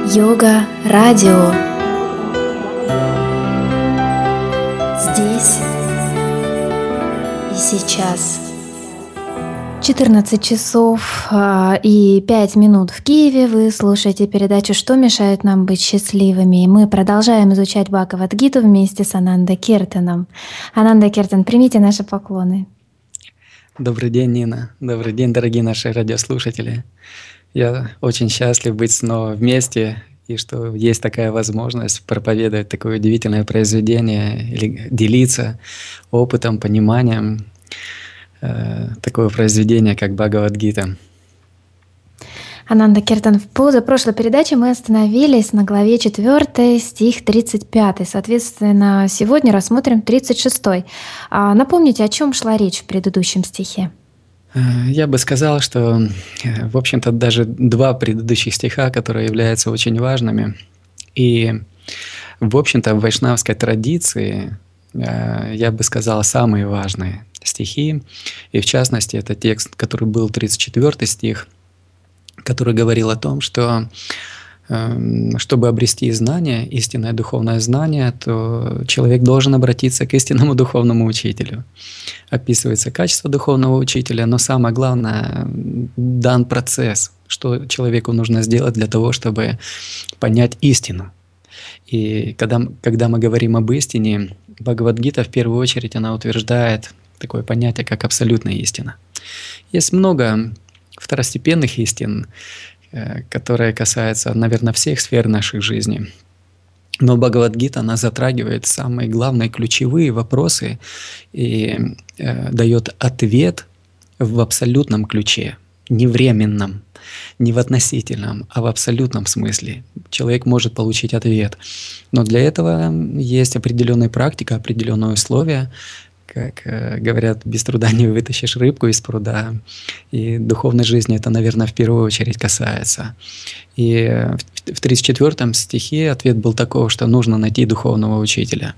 Йога Радио. Здесь и сейчас. 14 часов и 5 минут в Киеве. Вы слушаете передачу «Что мешает нам быть счастливыми?». И мы продолжаем изучать Бхагавад-гиту вместе с Ананда Киртаном. Ананда Киртан, примите наши поклоны. Добрый день, Нина. Добрый день, дорогие наши радиослушатели. Я очень счастлив быть снова вместе, и что есть такая возможность проповедовать такое удивительное произведение или делиться опытом, пониманием такого произведения, как Бхагавад-гита. Ананда Киртан, в позапрошлой передаче мы остановились на главе 4, стих 35. Соответственно, сегодня рассмотрим 36. Напомните, о чем шла речь в предыдущем стихе? Я бы сказал, что, в общем-то, даже два предыдущих стиха, которые являются очень важными. И, в общем-то, в вайшнавской традиции, я бы сказал, самые важные стихи. И, в частности, это текст, который был 34 стих, который говорил о том, что чтобы обрести знание, истинное духовное знание, то человек должен обратиться к истинному духовному учителю. Описывается качество духовного учителя, но самое главное – дан процесс, что человеку нужно сделать для того, чтобы понять истину. И когда мы говорим об истине, Бхагавад-гита в первую очередь она утверждает такое понятие, как абсолютная истина. Есть много второстепенных истин, которые касаются, наверное, всех сфер наших жизней. Но Бхагавад-гита, она затрагивает самые главные ключевые вопросы и дает ответ в абсолютном ключе, не временном, не в относительном, а в абсолютном смысле. Человек может получить ответ. Но для этого есть определенная практика, определенные условия. Как говорят, без труда не вытащишь рыбку из пруда. И духовной жизни это, наверное, в первую очередь касается. И в 34 стихе ответ был таков, что нужно найти духовного учителя.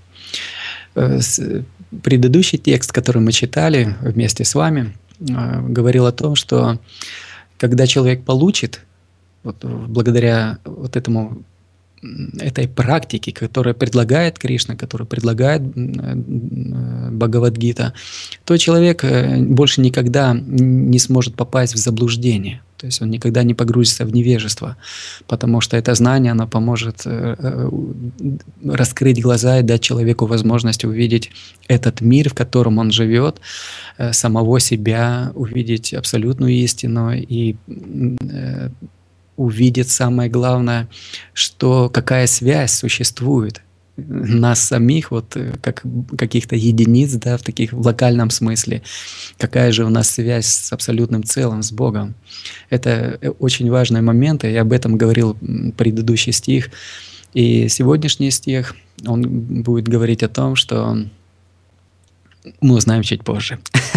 Предыдущий текст, который мы читали вместе с вами, говорил о том, что когда человек получит, благодаря этой практике, которую предлагает Кришна, которую предлагает Бхагавад-гита, то человек больше никогда не сможет попасть в заблуждение. То есть он никогда не погрузится в невежество, потому что это знание, оно поможет раскрыть глаза и дать человеку возможность увидеть этот мир, в котором он живет, самого себя, увидеть абсолютную истину и увидит самое главное, что какая связь существует нас самих, как каких-то единиц, да, в локальном смысле, какая же у нас связь с абсолютным целым, с Богом. Это очень важный момент, и об этом говорил предыдущий стих. И сегодняшний стих, он будет говорить о том, что мы узнаем чуть позже.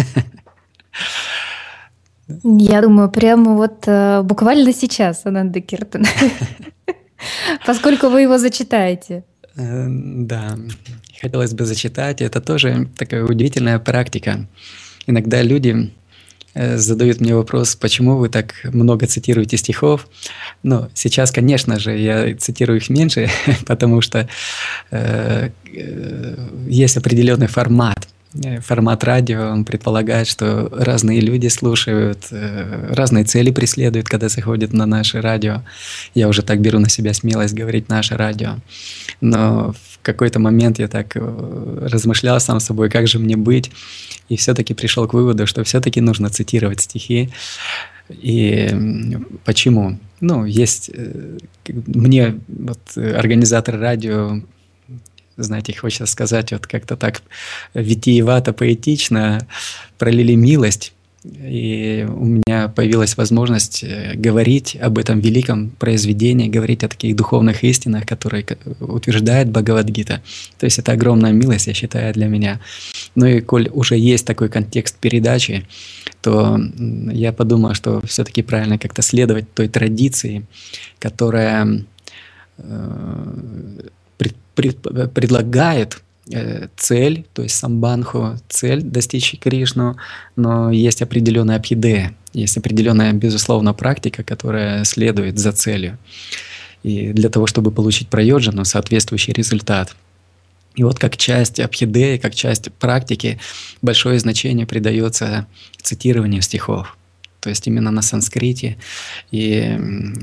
Я думаю, прямо буквально сейчас, Ананда Киртан, поскольку вы его зачитаете. Да, хотелось бы зачитать. Это тоже такая удивительная практика. Иногда люди задают мне вопрос, почему вы так много цитируете стихов. Но сейчас, конечно же, я цитирую их меньше, потому что есть определенный формат. Формат радио, он предполагает, что разные люди слушают, разные цели преследуют, когда заходят на наше радио. Я уже так беру на себя смелость говорить «наше радио». Но в какой-то момент я так размышлял сам с собой, как же мне быть, и все-таки пришел к выводу, что все-таки нужно цитировать стихи. И почему? Есть мне организатор радио, знаете, хочется сказать, как-то так витиевато, поэтично пролили милость, и у меня появилась возможность говорить об этом великом произведении, говорить о таких духовных истинах, которые утверждает Бхагавад-гита. То есть это огромная милость, я считаю, для меня. Ну и коль уже есть такой контекст передачи, то я подумал, что все-таки правильно как-то следовать той традиции, которая предлагает цель, то есть самбанху, цель достичь Кришну, но есть определенная абхидея, есть определенная, безусловно, практика, которая следует за целью. и для того, чтобы получить прайоджану, соответствующий результат. И вот как часть абхидеи, как часть практики большое значение придается цитированию стихов. То есть именно на санскрите и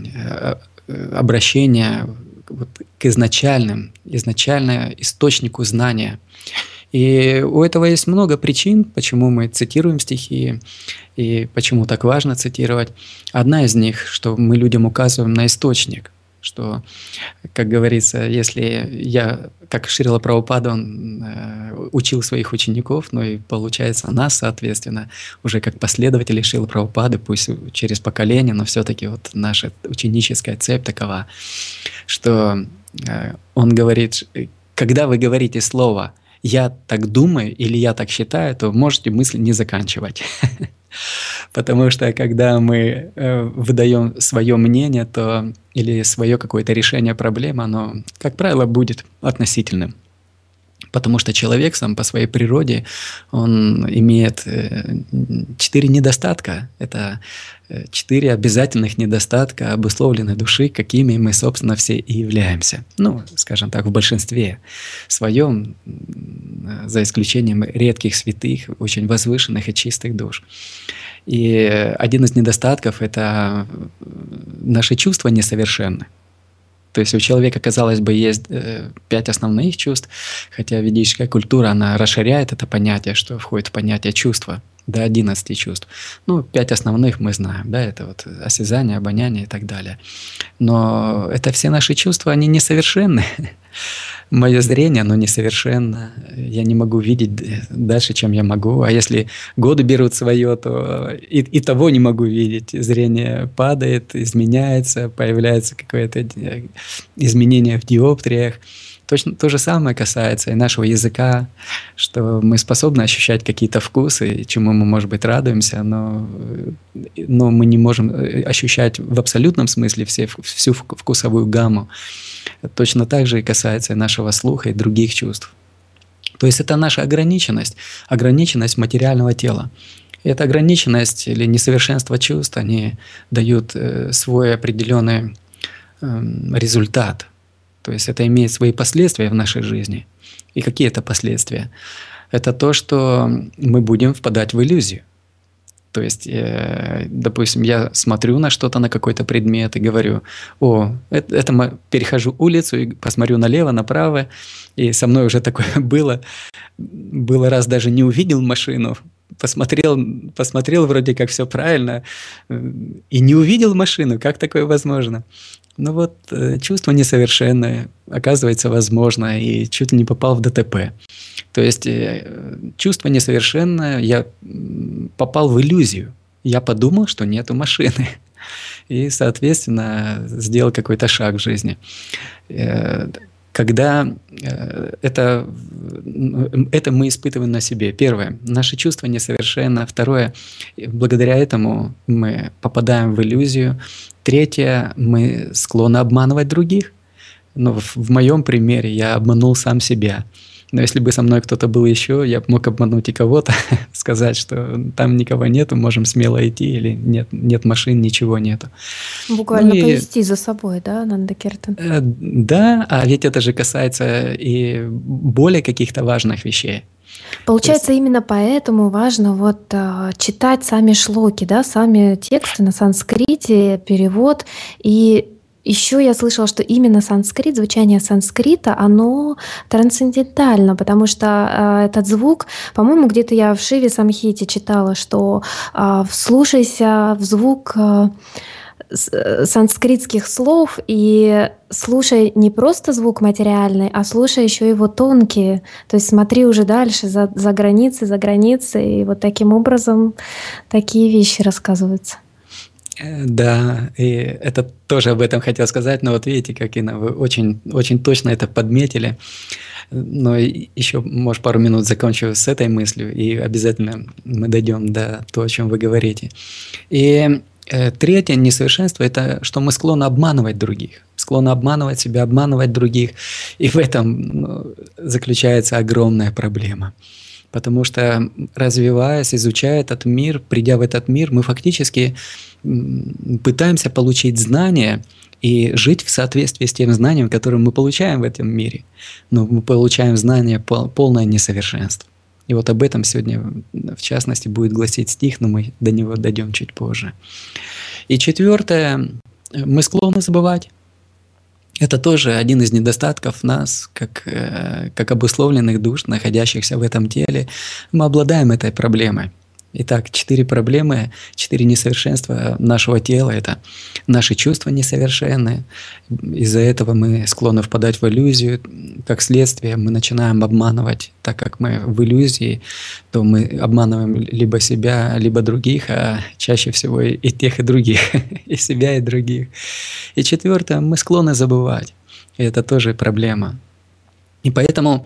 обращение вот к изначальному источнику знания. И у этого есть много причин, почему мы цитируем стихи и почему так важно цитировать. Одна из них, что мы людям указываем на источник, что, как говорится, если я, как Шрила Прабхупада, он учил своих учеников, ну и получается нас, соответственно, уже как последователи Шрилы Прабхупады, пусть через поколение, но все-таки вот наша ученическая цепь такова, что он говорит, когда вы говорите слово «я так думаю» или «я так считаю», то можете мысль не заканчивать. Потому что когда мы выдаем свое мнение, то или свое какое-то решение проблемы, оно, как правило, будет относительным. Потому что человек сам по своей природе, он имеет 4 недостатка. Это 4 обязательных недостатка обусловленной души, какими мы, собственно, все и являемся. Ну, скажем так, в большинстве своем, за исключением редких святых, очень возвышенных и чистых душ. И один из недостатков – это наши чувства несовершенны. То есть у человека, казалось бы, есть 5 основных чувств, хотя ведическая культура, она расширяет это понятие, что входит в понятие чувства, до 11 чувств. Ну, 5 основных мы знаем, да, это вот осязание, обоняние и так далее. Но это все наши чувства, они несовершенны. Мое зрение, оно несовершенно. Я не могу видеть дальше, чем я могу. А если годы берут свое, то и того не могу видеть. Зрение падает, изменяется, появляется какое-то изменение в диоптриях. Точно то же самое касается и нашего языка, что мы способны ощущать какие-то вкусы, чему мы, может быть, радуемся, но мы не можем ощущать в абсолютном смысле всю вкусовую гамму. Точно так же и касается и нашего слуха, и других чувств. То есть это наша ограниченность материального тела. И эта ограниченность или несовершенство чувств, они дают свой определенный результат. То есть это имеет свои последствия в нашей жизни. И какие это последствия? Это то, что мы будем впадать в иллюзию. То есть, допустим, я смотрю на что-то, на какой-то предмет и говорю: перехожу улицу и посмотрю налево, направо, и со мной уже такое было. Было раз даже не увидел машину, посмотрел вроде как все правильно, и не увидел машину. Как такое возможно? Ну вот, чувство несовершенное, оказывается, возможно, и чуть ли не попал в ДТП. То есть чувство несовершенное, я попал в иллюзию. Я подумал, что нету машины. И, соответственно, сделал какой-то шаг в жизни. Когда это мы испытываем на себе. Первое, наши чувства несовершенны. Второе, благодаря этому мы попадаем в иллюзию. Третье, мы склонны обманывать других. Но в моем примере я обманул сам себя. Но если бы со мной кто-то был еще, я мог обмануть и кого-то, сказать, что там никого нету, можем смело идти, или нет машин, ничего нету. Буквально повести за собой, да, Нанда Киртан? Да, а ведь это же касается и более каких-то важных вещей. Получается, именно поэтому важно читать сами шлоки, да, сами тексты на санскрите, перевод. И еще я слышала, что именно санскрит, звучание санскрита, оно трансцендентально, потому что этот звук, по-моему, где-то я в Шиве Самхите читала, что вслушайся в звук санскритских слов и слушай не просто звук материальный, а слушай еще его тонкие. То есть смотри уже дальше, за границей, и вот таким образом такие вещи рассказываются. Да, и это тоже об этом хотел сказать, но вот видите, как Инна, вы очень, очень точно это подметили. Но еще, может, пару минут закончу с этой мыслью, и обязательно мы дойдем до того, о чем вы говорите. И третье несовершенство – это что мы склонны обманывать других, склонны обманывать себя, обманывать других. И в этом заключается огромная проблема. Потому что, развиваясь, изучая этот мир, придя в этот мир, мы фактически пытаемся получить знания и жить в соответствии с тем знанием, которое мы получаем в этом мире. Но мы получаем знание полное несовершенство. И вот об этом сегодня, в частности, будет гласить стих, но мы до него дойдем чуть позже. И четвертое, мы склонны забывать. Это тоже один из недостатков нас, как обусловленных душ, находящихся в этом теле. Мы обладаем этой проблемой. Итак, 4 проблемы, 4 несовершенства нашего тела – это наши чувства несовершенны. Из-за этого мы склонны впадать в иллюзию. Как следствие, мы начинаем обманывать. Так как мы в иллюзии, то мы обманываем либо себя, либо других, а чаще всего и тех, и других, и себя, и других. И четвертое, мы склонны забывать. И это тоже проблема. И поэтому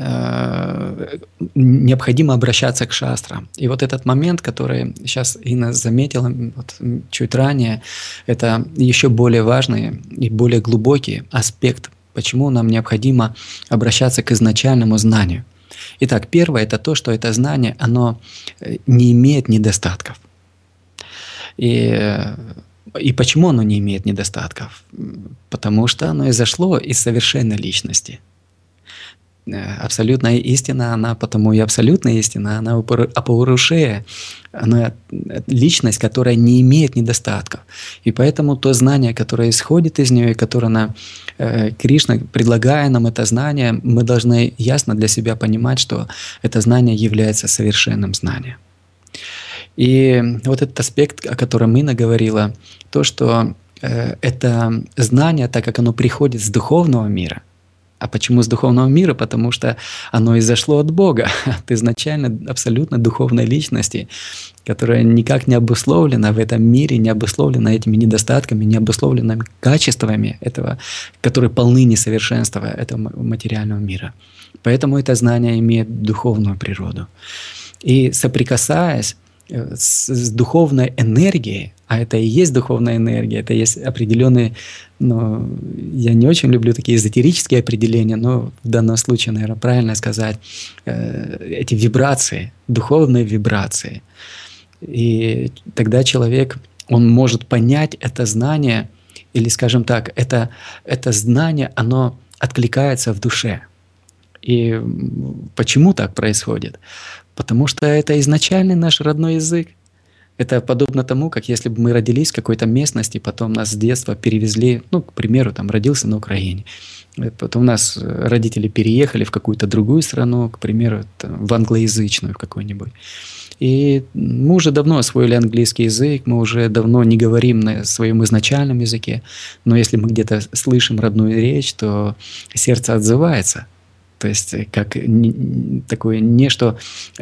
необходимо обращаться к шастрам. И вот этот момент, который сейчас Инна заметила вот, чуть ранее, это еще более важный и более глубокий аспект, почему нам необходимо обращаться к изначальному знанию. Итак, первое – это то, что это знание, оно не имеет недостатков. И почему оно не имеет недостатков? Потому что оно изошло из совершенной личности. Абсолютная истина, она потому и абсолютная истина, она апаурушея, она личность, которая не имеет недостатков. И поэтому то знание, которое исходит из нее, и которое Кришна, предлагая нам это знание, мы должны ясно для себя понимать, что это знание является совершенным знанием. И вот этот аспект, о котором Инна говорила, то, что это знание, так как оно приходит с духовного мира. А почему с духовного мира? Потому что оно изошло от Бога, от изначально абсолютно духовной личности, которая никак не обусловлена в этом мире, не обусловлена этими недостатками, не обусловлена качествами этого, которые полны несовершенства этого материального мира. Поэтому это знание имеет духовную природу. И соприкасаясь с духовной энергией, а это и есть духовная энергия, это есть определенные, я не очень люблю такие эзотерические определения, но в данном случае, наверное, правильно сказать, эти вибрации, духовные вибрации. И тогда человек, он может понять это знание, или, скажем так, это знание, оно откликается в душе. И почему так происходит? Потому что это изначальный наш родной язык. Это подобно тому, как если бы мы родились в какой-то местности, потом нас с детства перевезли, к примеру, родился на Украине. Потом нас родители переехали в какую-то другую страну, к примеру, в англоязычную в какую-нибудь. И мы уже давно освоили английский язык, мы уже давно не говорим на своем изначальном языке, но если мы где-то слышим родную речь, то сердце отзывается. То есть как такое нечто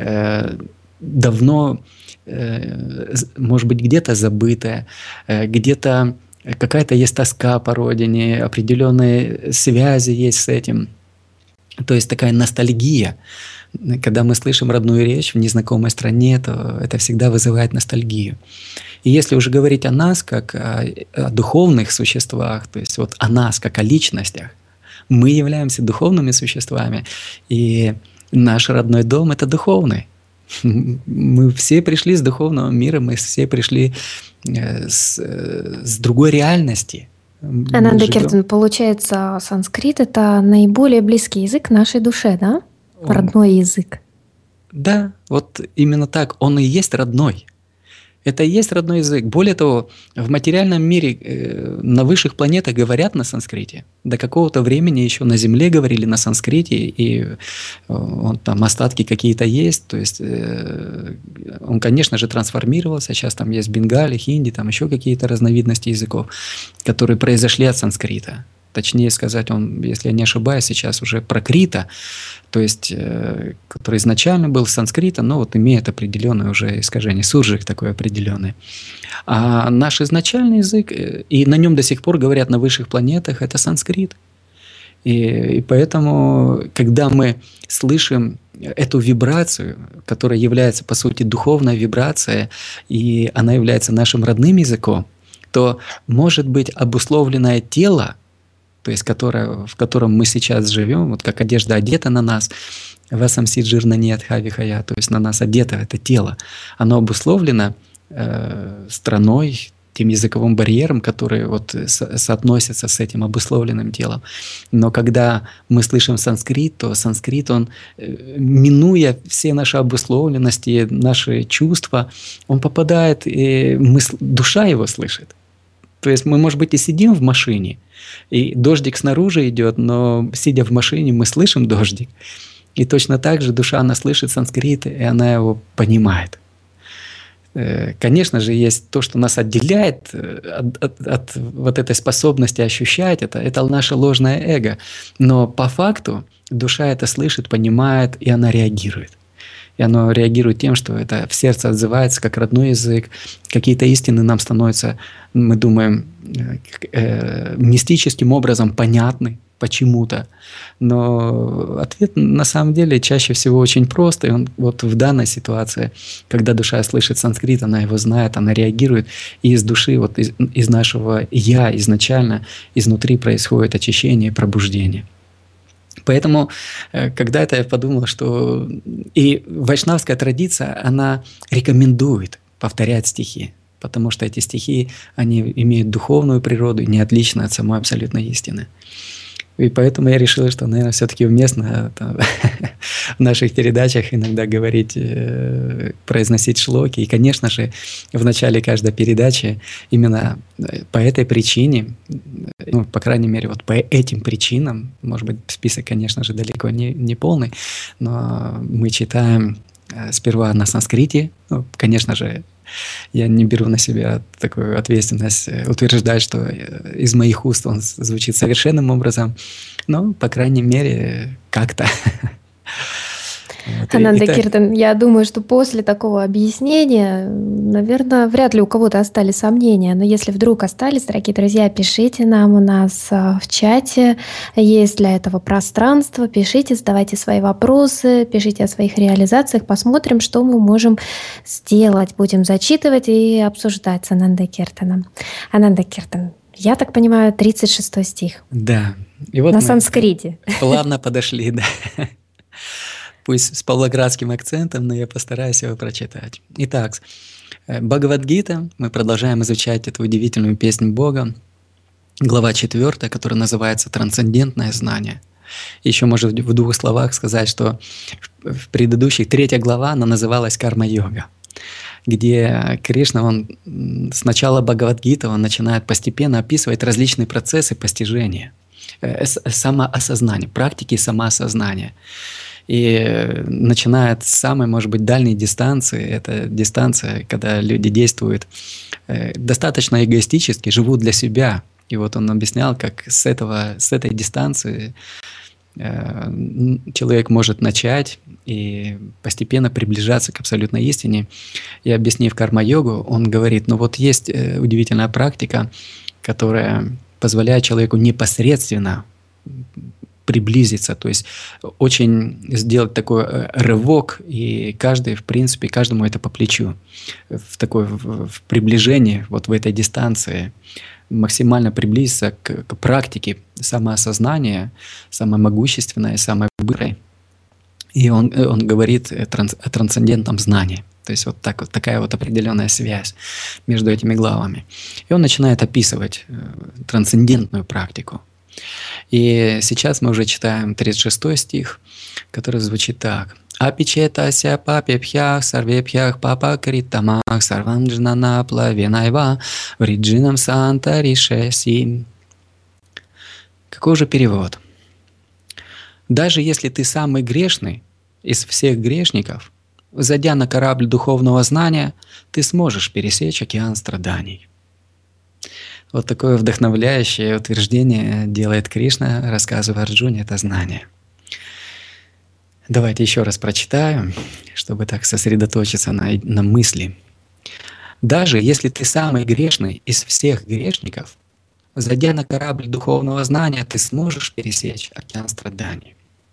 давно, может быть, где-то забытое, где-то какая-то есть тоска по родине, определенные связи есть с этим. То есть такая ностальгия. Когда мы слышим родную речь в незнакомой стране, то это всегда вызывает ностальгию. И если уже говорить о нас, как о духовных существах, то есть вот о нас, как о личностях, мы являемся духовными существами, и наш родной дом – это духовный. Мы все пришли с духовного мира, мы все пришли с другой реальности. Ананда Киртан, получается, санскрит – это наиболее близкий язык нашей душе, да? Родной язык. Да, вот именно так. Он и есть родной. Это и есть родной язык. Более того, в материальном мире на высших планетах говорят на санскрите. До какого-то времени еще на Земле говорили на санскрите, и там остатки какие-то есть. То есть он, конечно же, трансформировался. Сейчас там есть бенгали, хинди, там еще какие-то разновидности языков, которые произошли от санскрита. Точнее сказать, он, если я не ошибаюсь, сейчас уже пракрита, то есть, который изначально был санскрита, но вот имеет определенное уже искажение, суржик такой определенный. А наш изначальный язык, и на нем до сих пор говорят на высших планетах, это санскрит. И поэтому, когда мы слышим эту вибрацию, которая является, по сути, духовной вибрацией, и она является нашим родным языком, то может быть обусловленное тело, то есть в котором мы сейчас живем, вот как одежда одета на нас, васам сиджирна нет хавихая, то есть на нас одето это тело, оно обусловлено страной, тем языковым барьером, который вот соотносится с этим обусловленным телом. Но когда мы слышим санскрит, то санскрит, он, минуя все наши обусловленности, наши чувства, он попадает, и душа его слышит. То есть мы, может быть, и сидим в машине, и дождик снаружи идет, но сидя в машине, мы слышим дождик. И точно так же душа, она слышит санскрит, и она его понимает. Конечно же, есть то, что нас отделяет от вот этой способности ощущать, это наше ложное эго. Но по факту душа это слышит, понимает, и она реагирует. И оно реагирует тем, что это в сердце отзывается как родной язык. Какие-то истины нам становятся, мы думаем, мистическим образом понятны почему-то. Но ответ на самом деле чаще всего очень прост. И он вот в данной ситуации, когда душа слышит санскрит, она его знает, она реагирует. И из души, вот из нашего «я» изначально, изнутри происходит очищение и пробуждение. Поэтому, когда это я подумал, что и вайшнавская традиция, она рекомендует повторять стихи, потому что эти стихи, они имеют духовную природу и не отличны от самой абсолютной истины. И поэтому я решил, что, наверное, все-таки уместно в наших передачах иногда говорить, произносить шлоки. И, конечно же, в начале каждой передачи именно по этой причине, ну, по крайней мере, вот по этим причинам, может быть, список, конечно же, далеко не полный, но мы читаем сперва на санскрите. Ну, конечно же, я не беру на себя такую ответственность утверждать, что из моих уст он звучит совершенным образом, но, по крайней мере, как-то. Ананда Киртан, я думаю, что после такого объяснения, наверное, вряд ли у кого-то остались сомнения. Но если вдруг остались, дорогие друзья, пишите нам, у нас в чате есть для этого пространство. Пишите, задавайте свои вопросы, пишите о своих реализациях. Посмотрим, что мы можем сделать. Будем зачитывать и обсуждать с Анандой Киртаном. Ананда Киртан, я так понимаю, 36 стих. Да. И вот на санскрите. Плавно подошли, да. Пусть с павлоградским акцентом, но я постараюсь его прочитать. Итак, Бхагавад-гита, мы продолжаем изучать эту удивительную песню Бога, глава 4, которая называется «Трансцендентное знание». Еще, может, в двух словах сказать, что в предыдущих 3 глава, она называлась «Карма-йога», где Кришна, он с начала Бхагавад-гиты, он начинает постепенно описывать различные процессы постижения, самоосознания, практики самоосознания. И начинает с самой, может быть, дальней дистанции. Это дистанция, когда люди действуют достаточно эгоистически, живут для себя. И вот он объяснял, как с этой дистанции человек может начать и постепенно приближаться к абсолютной истине. И объяснив карма-йогу, он говорит, ну вот есть удивительная практика, которая позволяет человеку непосредственно приблизиться, то есть очень сделать такой рывок, и каждый, в принципе, каждому это по плечу, в приближении, вот в этой дистанции, максимально приблизиться к практике самоосознания, самой могущественной, самой быстрой. И он говорит о трансцендентном знании. То есть вот такая вот определенная связь между этими главами. И он начинает описывать трансцендентную практику. И сейчас мы уже читаем 36 стих, который звучит так. «Апичетася папепхях сарвепхях папакритамах сарванджнана плавенайва вриджинам сантаришеси». Какой же перевод? «Даже если ты самый грешный из всех грешников, зайдя на корабль духовного знания, ты сможешь пересечь океан страданий». Вот такое вдохновляющее утверждение делает Кришна, рассказывая Арджуне это знание. Давайте еще раз прочитаю, чтобы так сосредоточиться на мысли. «Даже если ты самый грешный из всех грешников, зайдя на корабль духовного знания, ты сможешь пересечь океан страданий».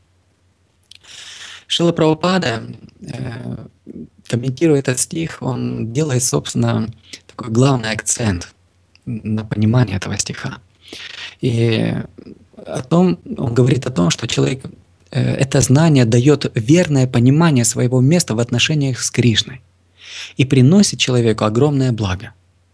Шрила Прабхупада, комментируя этот стих, он делает, собственно, такой главный акцент на понимание этого стиха. И он говорит о том, что человек, это знание дает верное понимание своего места в отношениях с Кришной и приносит человеку огромное благо.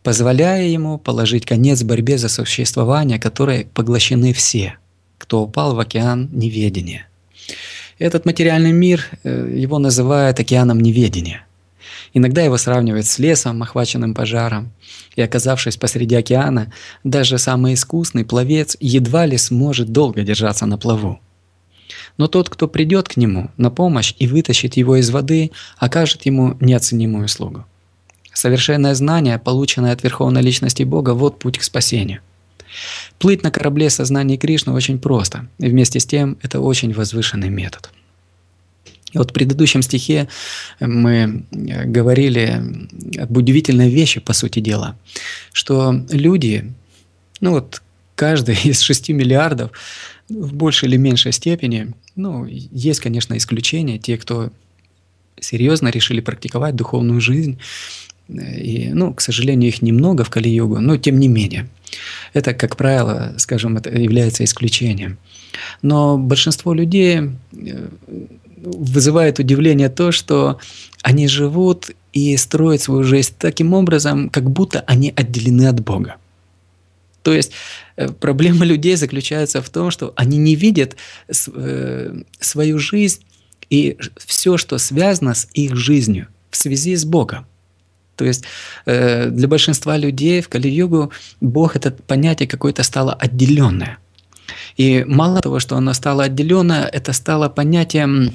позволяя ему положить конец борьбе за существование, которой поглощены все, кто упал в океан неведения. Этот материальный мир, его называют океаном неведения. Иногда его сравнивают с лесом, охваченным пожаром. И оказавшись посреди океана, даже самый искусный пловец едва ли сможет долго держаться на плаву. Но тот, кто придет к нему на помощь и вытащит его из воды, окажет ему неоценимую услугу. Совершенное знание, полученное от Верховной Личности Бога, вот путь к спасению. Плыть на корабле сознания Кришны очень просто, и вместе с тем это очень возвышенный метод. И вот в предыдущем стихе мы говорили об удивительной вещи, по сути дела, что люди, каждый из 6 миллиардов в большей или меньшей степени, есть, конечно, исключения, те, кто серьезно решили практиковать духовную жизнь, и, к сожалению, их немного в Кали-югу, но тем не менее. Это, как правило, скажем, это является исключением. Но большинство людей вызывает удивление то, что они живут и строят свою жизнь таким образом, как будто они отделены от Бога. То есть проблема людей заключается в том, что они не видят свою жизнь и все, что связано с их жизнью в связи с Богом. То есть для большинства людей в Кали-югу Бог — это понятие какое-то стало отделенное. И мало того, что оно стало отделенное, это стало понятием,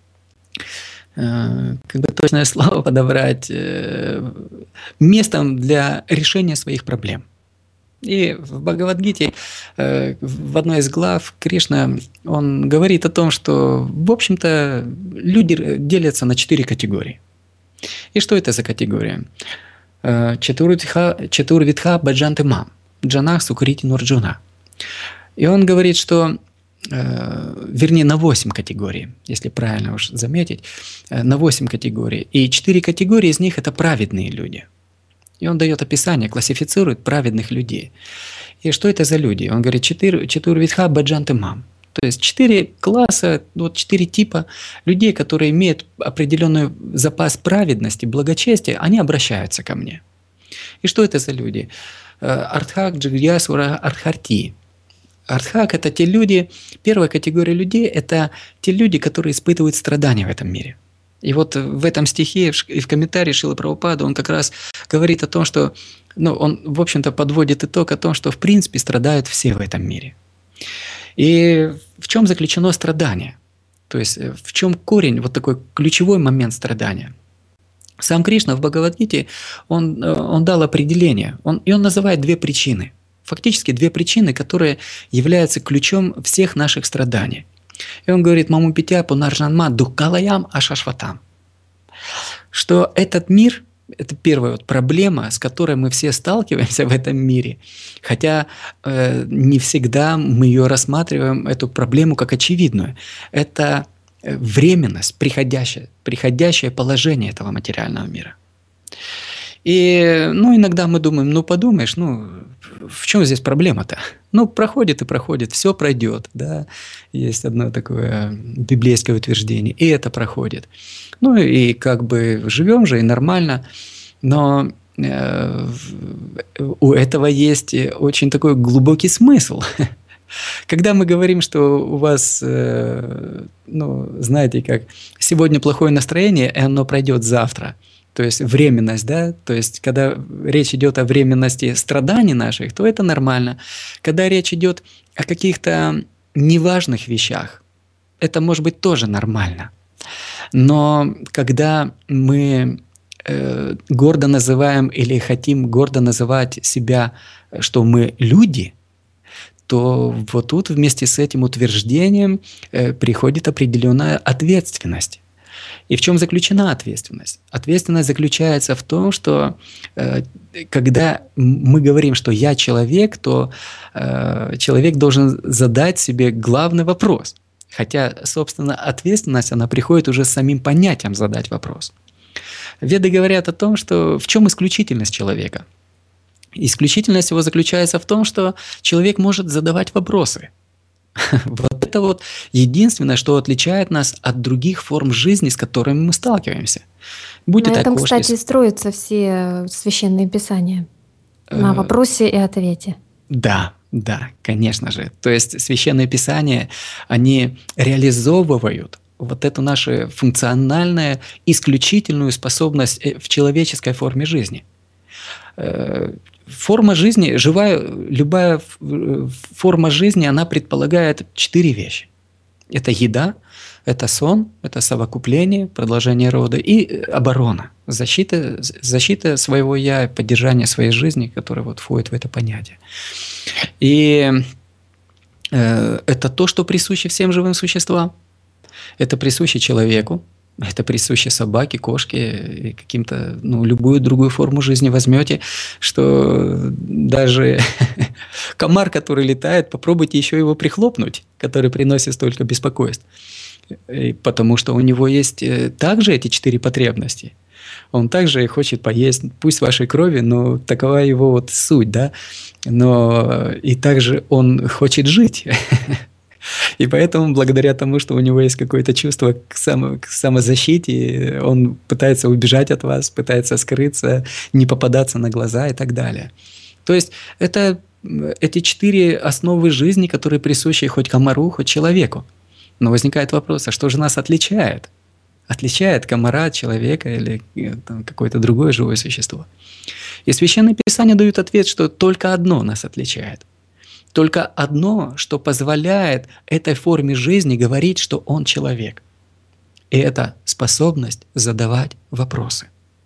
как бы точное слово подобрать, местом для решения своих проблем. И в Бхагавад-гите, в одной из глав, Кришна, он говорит о том, что, в общем-то, люди делятся на 4 категории. И что это за категория? Четурвидха баджанты мам, джанах сукрити нурджуна. И он говорит, что, вернее, на 8 категорий, если правильно уж заметить, на 8 категорий. И 4 категории из них — это праведные люди. И он дает описание, классифицирует праведных людей. И что это за люди? Он говорит, четурвидха баджанты мам. То есть 4 класса, 4 типа людей, которые имеют определенный запас праведности, благочестия, они обращаются ко мне. И что это за люди? Артхак, Джигьясура, Артхарти. Артхак — это те люди, первая категория людей — это те люди, которые испытывают страдания в этом мире. И вот в этом стихе и в комментарии Шрилы Прабхупады он как раз говорит о том, что он, в общем-то, подводит итог о том, что в принципе страдают все в этом мире. И в чем заключено страдание? То есть в чем корень, вот такой ключевой момент страдания? Сам Кришна в Бхагавад-гите, он дал определение, и он называет 2 причины. Фактически 2 причины, которые являются ключом всех наших страданий. И он говорит, мамупитя пунаржанма дуккалаям ашашватам. Что этот мир, это первая проблема, с которой мы все сталкиваемся в этом мире. Хотя не всегда мы ее рассматриваем, эту проблему, как очевидную. Это временность, приходящее положение этого материального мира. И иногда мы думаем, подумаешь, в чем здесь проблема-то? Проходит и проходит, все пройдет. Да? Есть одно такое библейское утверждение, и это проходит. И как бы живем же, и нормально, но у этого есть очень такой глубокий смысл. Когда мы говорим, что у вас, знаете, как сегодня плохое настроение, и оно пройдет завтра. То есть временность, да, то есть когда речь идет о временности страданий наших, то это нормально. Когда речь идет о каких-то неважных вещах, это может быть тоже нормально. Но когда мы гордо называем или хотим гордо называть себя, что мы люди, то вот тут вместе с этим утверждением приходит определенная ответственность. И в чем заключена ответственность? Ответственность заключается в том, что когда мы говорим, что я человек, то человек должен задать себе главный вопрос. Хотя, собственно, ответственность, она приходит уже с самим понятием задать вопрос. Веды говорят о том, что в чем исключительность человека? Исключительность его заключается в том, что человек может задавать вопросы. Вот это вот единственное, что отличает нас от других форм жизни, с которыми мы сталкиваемся. Будь На это этом, кошки, кстати, строятся все священные писания. На вопросе и ответе. Да, да, конечно же. То есть Священное Писание, они реализовывают вот эту нашу функциональную, исключительную способность в человеческой форме жизни. Форма жизни, любая форма жизни, она предполагает 4 вещи. Это еда, это сон, это совокупление, продолжение рода и оборона, защита своего «я», поддержание своей жизни, которая вот входит в это понятие. И это то, что присуще всем живым существам. Это присуще человеку, это присуще собаке, кошке и каким-то, любую другую форму жизни возьмете, что даже комар, который летает, попробуйте еще его прихлопнуть, который приносит столько беспокойств. Потому что у него есть также эти 4 потребности. Он также хочет поесть, пусть вашей крови, но такова его вот суть, да. Но и также он хочет жить. И поэтому, благодаря тому, что у него есть какое-то чувство к самозащите, он пытается убежать от вас, пытается скрыться, не попадаться на глаза и так далее. То есть это эти 4 основы жизни, которые присущи хоть комару, хоть человеку. Но возникает вопрос, а что же нас отличает? Отличает комара от человека или какое-то другое живое существо? И Священное Писание дает ответ, что только одно нас отличает. Только одно, что позволяет этой форме жизни говорить, что он человек. И это способность задавать вопросы.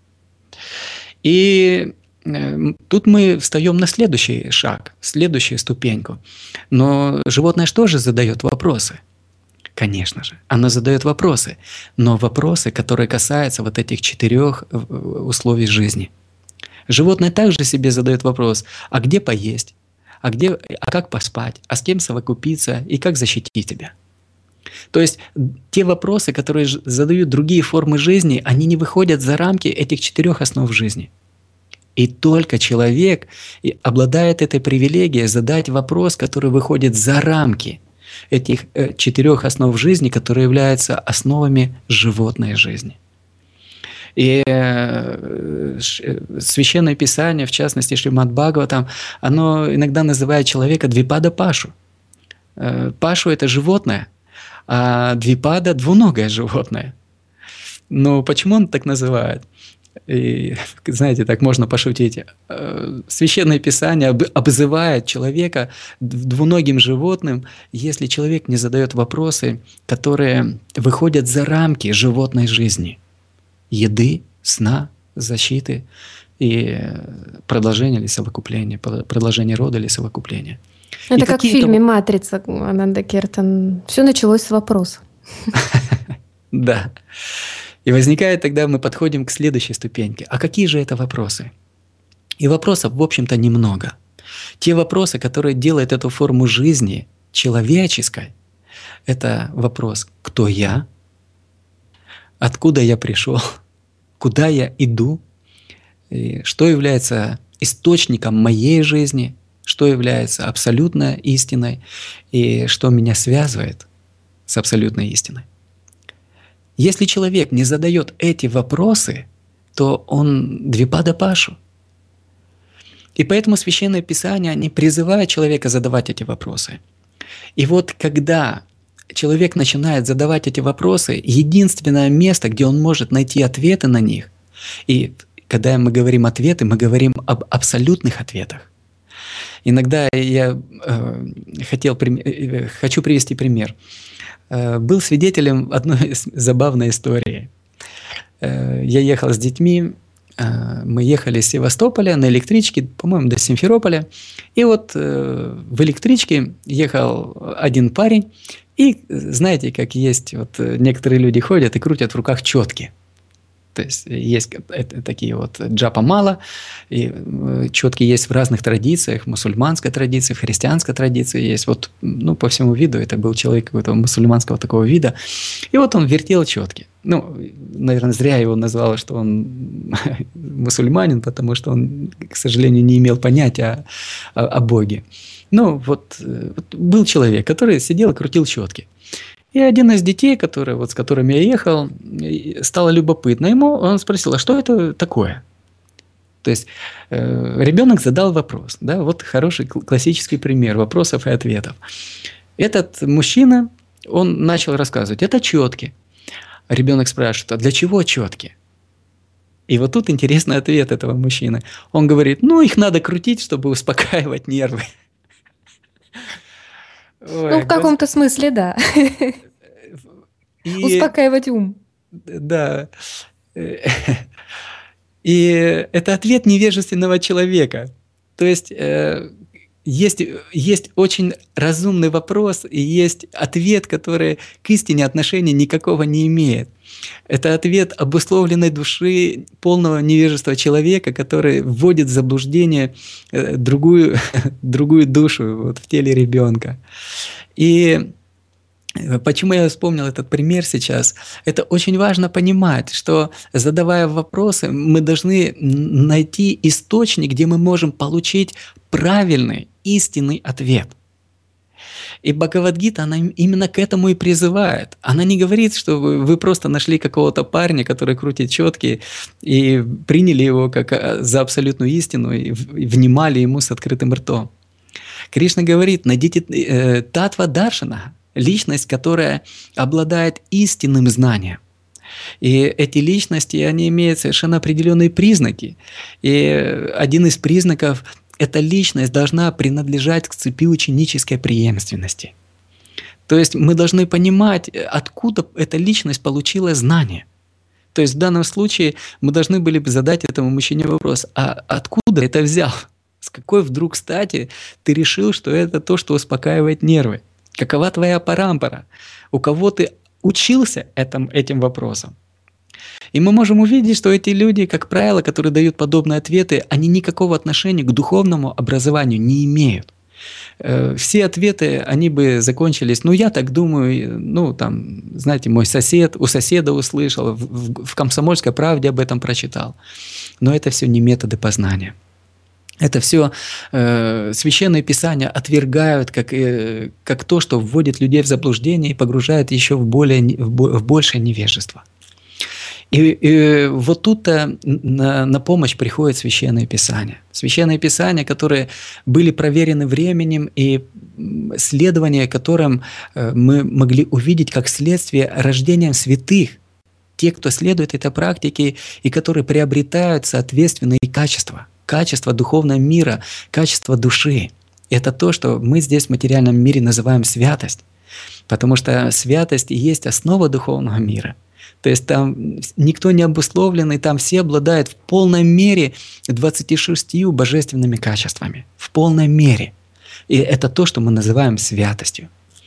И тут мы встаем на следующий шаг, следующую ступеньку. Но животное что же задает вопросы? Конечно же, оно задает вопросы, но вопросы, которые касаются вот этих 4 условий жизни. Животное также себе задает вопрос, а где поесть, а как поспать, а с кем совокупиться и как защитить тебя. То есть те вопросы, которые задают другие формы жизни, они не выходят за рамки этих 4 основ жизни. И только человек обладает этой привилегией задать вопрос, который выходит за рамки этих 4 основ жизни, которые являются основами животной жизни. И Священное Писание, в частности Шримад Бхагаватам, оно иногда называет человека Двипада Пашу. Пашу – это животное, а Двипада – двуногое животное. Но почему он так называет? И, знаете, так можно пошутить. Священное Писание обзывает человека двуногим животным, если человек не задает вопросы, которые выходят за рамки животной жизни. Еды, сна, защиты и продолжения или совокупления, продолжение рода или совокупления. Это как в фильме «Матрица» Ананда Киртан. Все началось с вопроса. Да. И возникает тогда, мы подходим к следующей ступеньке. А какие же это вопросы? И вопросов, в общем-то, немного. Те вопросы, которые делают эту форму жизни человеческой, это вопрос «Кто я?», «Откуда я пришел?», «Куда я иду?», и что является источником моей жизни, что является абсолютной истиной и что меня связывает с абсолютной истиной. Если человек не задает эти вопросы, то он Двипада Пашу. И поэтому Священное Писание не призывает человека задавать эти вопросы. И вот когда человек начинает задавать эти вопросы, единственное место, где он может найти ответы на них, и когда мы говорим ответы, мы говорим об абсолютных ответах. Иногда я хочу привести пример. Был свидетелем одной забавной истории. Я ехал с детьми, мы ехали с Севастополя на электричке, по-моему, до Симферополя. И вот в электричке ехал один парень, и знаете, как есть, вот некоторые люди ходят и крутят в руках четки. То есть такие вот джапа-мала, и четки есть в разных традициях, в мусульманской традиции, в христианской традиции есть. Вот, по всему виду, это был человек какого-то мусульманского такого вида. И вот он вертел четки. Наверное, зря его назвал, что он мусульманин, потому что он, к сожалению, не имел понятия о Боге. Вот был человек, который сидел и крутил четки. И один из детей, с которыми я ехал, стало любопытно ему, он спросил, а что это такое? То есть ребенок задал вопрос, да, вот хороший классический пример вопросов и ответов. Этот мужчина, он начал рассказывать, это четки. Ребенок спрашивает, а для чего четки? И вот тут интересный ответ этого мужчины. Он говорит, ну их надо крутить, чтобы успокаивать нервы. Ну, Ой, в каком-то смысле, да. И Успокаивать ум. да, и это ответ невежественного человека. То есть есть очень разумный вопрос и есть ответ, который к истине отношения никакого не имеет. Это ответ обусловленной души полного невежества человека, который вводит в заблуждение другую душу вот, в теле ребенка. И почему я вспомнил этот пример сейчас? Это очень важно понимать, что задавая вопросы, мы должны найти источник, где мы можем получить правильный, истинный ответ. И Бхагавад-гита, она именно к этому и призывает. Она не говорит, что вы просто нашли какого-то парня, который крутит четки, и приняли его как за абсолютную истину, и внимали ему с открытым ртом. Кришна говорит, найдите татва даршана, личность, которая обладает истинным знанием. И эти личности, они имеют совершенно определенные признаки. И один из признаков – эта личность должна принадлежать к цепи ученической преемственности. То есть мы должны понимать, откуда эта личность получила знание. То есть в данном случае мы должны были бы задать этому мужчине вопрос, а откуда это взял? С какой вдруг стати ты решил, что это то, что успокаивает нервы? Какова твоя парампара? У кого ты учился этим вопросам? И мы можем увидеть, что эти люди, как правило, которые дают подобные ответы, они никакого отношения к духовному образованию не имеют. Все ответы, они бы закончились, ну я так думаю, ну там, знаете, мой сосед, у соседа услышал, в «Комсомольской правде» об этом прочитал. Но это все не методы познания. Это все священные писания отвергают как то, что вводит людей в заблуждение и погружает еще в большее невежество. И вот тут-то на помощь приходит Священное Писание. Священные Писания, которые были проверены временем и следование которым мы могли увидеть как следствие рождения святых, те, кто следует этой практике и которые приобретают соответственные качества духовного мира, качество души. Это то, что мы здесь в материальном мире называем святость, потому что святость и есть основа духовного мира. То есть там никто не обусловленный, там все обладают в полной мере 26 божественными качествами. В полной мере. И это то, что мы называем святостью.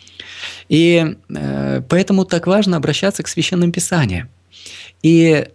И поэтому так важно обращаться к Священным Писаниям. И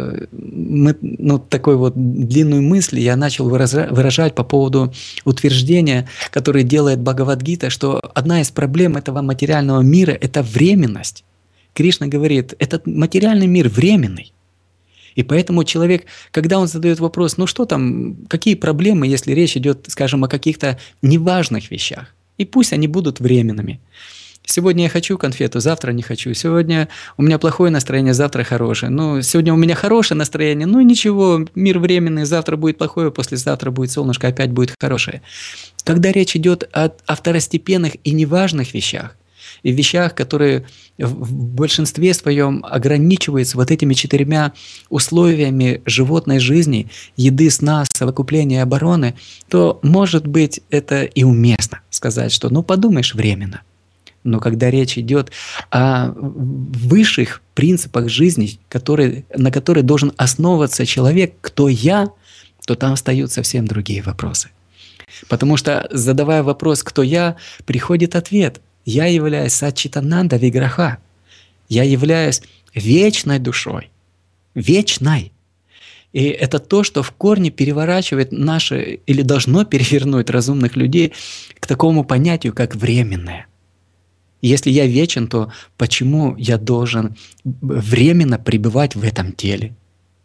такой вот длинную мысль я начал выражать по поводу утверждения, которое делает Бхагавад-гита, что одна из проблем этого материального мира – это временность. Кришна говорит, этот материальный мир временный. И поэтому человек, когда он задает вопрос, ну что там, какие проблемы, если речь идет, скажем, о каких-то неважных вещах, и пусть они будут временными. Сегодня я хочу конфету, завтра не хочу. Сегодня у меня плохое настроение, завтра хорошее. Ну, сегодня у меня хорошее настроение, ну ничего, мир временный, завтра будет плохое, послезавтра будет солнышко, опять будет хорошее. Когда речь идет о второстепенных и неважных вещах, и вещах, которые в большинстве своем ограничиваются вот этими 4 условиями животной жизни, еды, сна, совокупления и обороны, то, может быть, это и уместно сказать, что, ну, подумаешь, временно. Но когда речь идет о высших принципах жизни, на которые должен основываться человек, кто я, то там встают совсем другие вопросы. Потому что, задавая вопрос «кто я?», приходит ответ – я являюсь Саччитананда Виграха. Я являюсь вечной душой. Вечной. И это то, что в корне переворачивает наши, или должно перевернуть разумных людей к такому понятию, как временное. Если я вечен, то почему я должен временно пребывать в этом теле?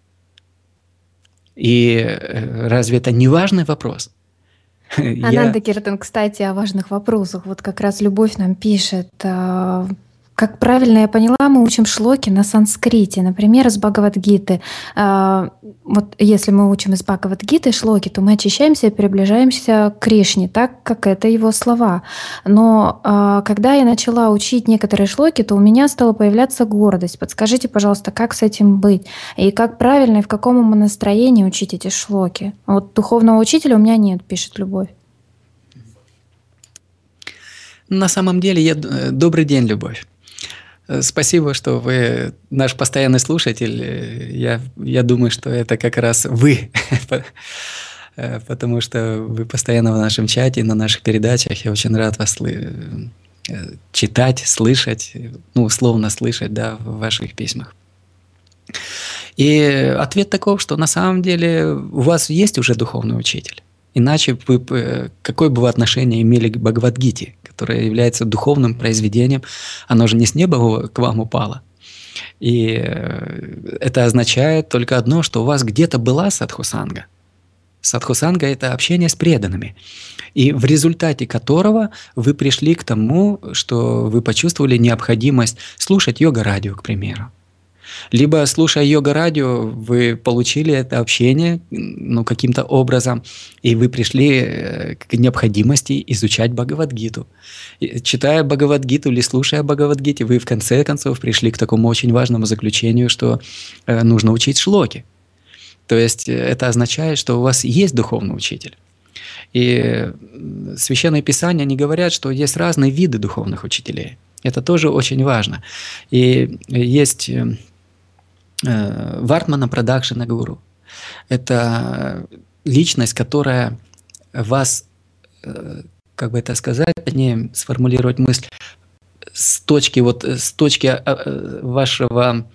И разве это не важный вопрос? Ананда Киртан, кстати, о важных вопросах. Вот как раз Любовь нам пишет, Как правильно я поняла, мы учим шлоки на санскрите, например, из Бхагавад-гиты. Вот если мы учим из Бхагавад-гиты шлоки, то мы очищаемся и приближаемся к Кришне, так как это его слова. Но когда я начала учить некоторые шлоки, то у меня стала появляться гордость. Подскажите, пожалуйста, как с этим быть? И как правильно и в каком настроении учить эти шлоки? Вот духовного учителя у меня нет, пишет Любовь. На самом деле, добрый день, Любовь. Спасибо, что вы наш постоянный слушатель. Я думаю, что это как раз вы, потому что вы постоянно в нашем чате, на наших передачах. Я очень рад вас читать, слышать, ну, условно слышать, да, в ваших письмах. И ответ таков, что на самом деле у вас есть уже духовный учитель. Иначе какое бы вы отношение имели к Бхагавад-гите, которая является духовным произведением, оно же не с неба к вам упало. И это означает только одно, что у вас где-то была садхусанга. Садхусанга – это общение с преданными, и в результате которого вы пришли к тому, что вы почувствовали необходимость слушать йога-радио, к примеру. Либо, слушая йога-радио, вы получили это общение, ну, каким-то образом, и вы пришли к необходимости изучать Бхагавад-гиту. Читая Бхагавад-гиту или слушая Бхагавад-гите, вы в конце концов пришли к такому очень важному заключению, что нужно учить шлоки. То есть это означает, что у вас есть духовный учитель. И Священное Писание, они говорят, что есть разные виды духовных учителей. Это тоже очень важно. И есть Вартмана Прадакшина Гуру. Это личность, которая вас, как бы это сказать, точнее сформулировать мысль, с точки вашего,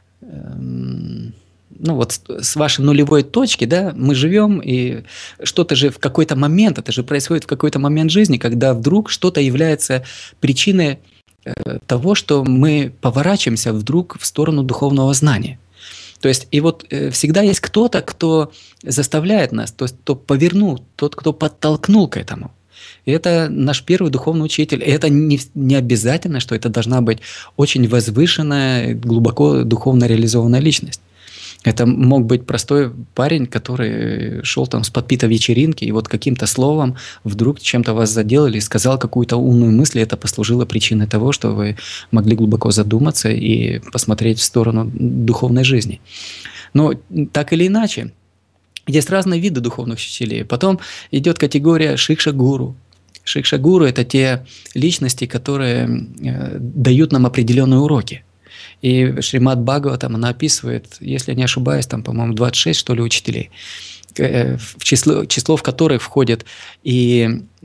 ну вот с вашей нулевой точки, да, мы живем, и что-то же в какой-то момент, это же происходит в какой-то момент жизни, когда вдруг что-то является причиной того, что мы поворачиваемся вдруг в сторону духовного знания. То есть, и вот всегда есть кто-то, кто заставляет нас, то есть, кто повернул, тот, кто подтолкнул к этому. И это наш первый духовный учитель. И это не обязательно, что это должна быть очень возвышенная, глубоко духовно реализованная личность. Это мог быть простой парень, который шел там с подпитой вечеринки, и вот каким-то словом вдруг чем-то вас задел или сказал какую-то умную мысль, и это послужило причиной того, что вы могли глубоко задуматься и посмотреть в сторону духовной жизни. Но так или иначе, есть разные виды духовных учителей. Потом идет категория шикша-гуру. Шикша-гуру – это те личности, которые дают нам определенные уроки. И Шримад Бхагаватам, она описывает, если я не ошибаюсь, там, по-моему, 26, что ли, учителей, в число в которых входят и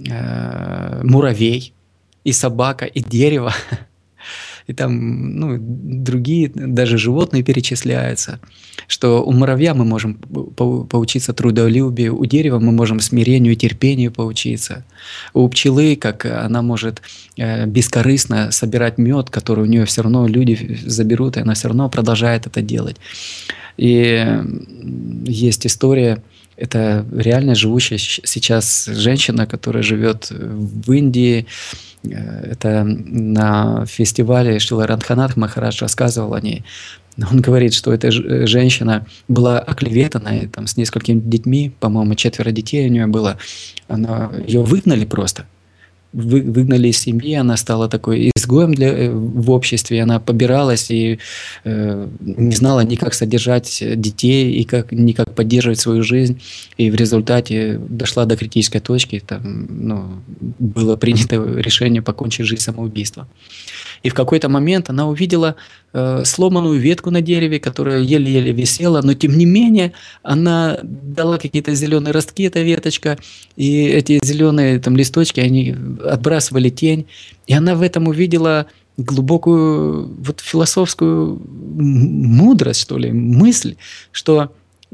муравей, и собака, и дерево, и там, ну, другие, даже животные перечисляются, что у муравья мы можем поучиться трудолюбию, у дерева мы можем смирению и терпению поучиться, у пчелы, как она может бескорыстно собирать мед, который у нее все равно люди заберут, и она все равно продолжает это делать. И есть история, это реально живущая сейчас женщина, которая живет в Индии. Это на фестивале Шрила Радханатх Махарадж рассказывал о ней. Он говорит, что эта женщина была оклеветана там, с несколькими детьми, по-моему, 4 детей у нее было. Ее выгнали просто. Выгнали из семьи, она стала такой изгоем в обществе, она побиралась и не знала ни как содержать детей, и ни как поддерживать свою жизнь. И в результате дошла до критической точки, там, ну, было принято решение покончить жизнь самоубийством. И в какой-то момент она увидела сломанную ветку на дереве, которая еле-еле висела, но тем не менее она дала какие-то зеленые ростки, эта веточка, и эти зеленые там листочки, они отбрасывали тень, и она в этом увидела глубокую вот философскую мудрость, что ли, мысль, что